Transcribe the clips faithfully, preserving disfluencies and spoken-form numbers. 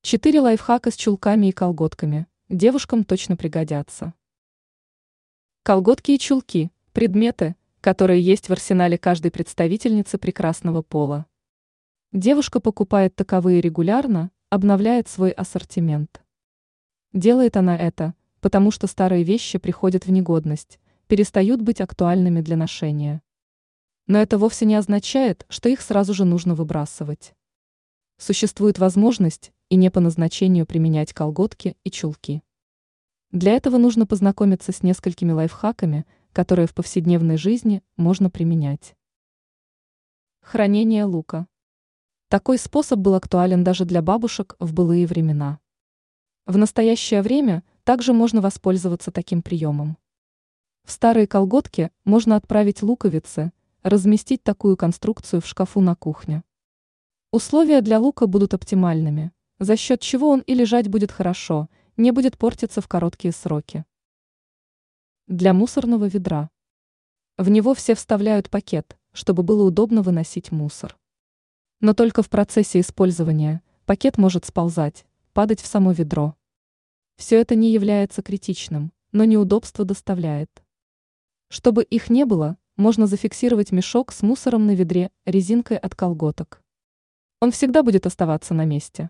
Четыре лайфхака с чулками и колготками. Девушкам точно пригодятся. Колготки и чулки – предметы, которые есть в арсенале каждой представительницы прекрасного пола. Девушка покупает таковые регулярно, обновляет свой ассортимент. Делает она это, потому что старые вещи приходят в негодность, перестают быть актуальными для ношения. Но это вовсе не означает, что их сразу же нужно выбрасывать. Существует возможность и не по назначению применять колготки и чулки. Для этого нужно познакомиться с несколькими лайфхаками, которые в повседневной жизни можно применять. Хранение лука. Такой способ был актуален даже для бабушек в былые времена. В настоящее время также можно воспользоваться таким приемом. В старые колготки можно отправить луковицы, разместить такую конструкцию в шкафу на кухне. Условия для лука будут оптимальными, за счет чего он и лежать будет хорошо, не будет портиться в короткие сроки. Для мусорного ведра. В него все вставляют пакет, чтобы было удобно выносить мусор. Но только в процессе использования пакет может сползать, падать в само ведро. Все это не является критичным, но неудобство доставляет. Чтобы их не было, можно зафиксировать мешок с мусором на ведре резинкой от колготок. Он всегда будет оставаться на месте.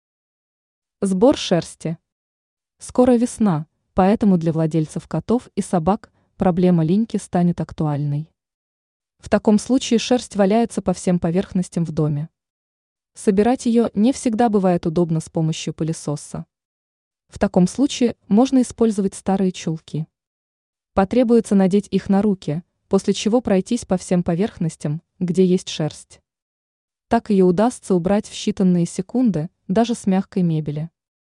Сбор шерсти. Скоро весна, поэтому для владельцев котов и собак проблема линьки станет актуальной. В таком случае шерсть валяется по всем поверхностям в доме. Собирать ее не всегда бывает удобно с помощью пылесоса. В таком случае можно использовать старые чулки. Потребуется надеть их на руки, после чего пройтись по всем поверхностям, где есть шерсть. Так ее удастся убрать в считанные секунды, даже с мягкой мебели.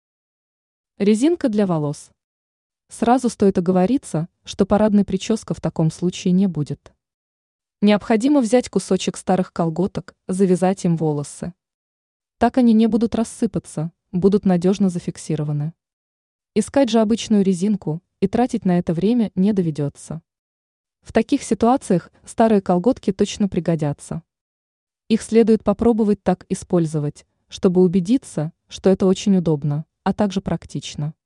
Резинка для волос. Сразу стоит оговориться, что парадной прически в таком случае не будет. Необходимо взять кусочек старых колготок, завязать им волосы. Так они не будут рассыпаться, будут надежно зафиксированы. Искать же обычную резинку и тратить на это время не доведется. В таких ситуациях старые колготки точно пригодятся. Их следует попробовать так использовать, чтобы убедиться, что это очень удобно, а также практично.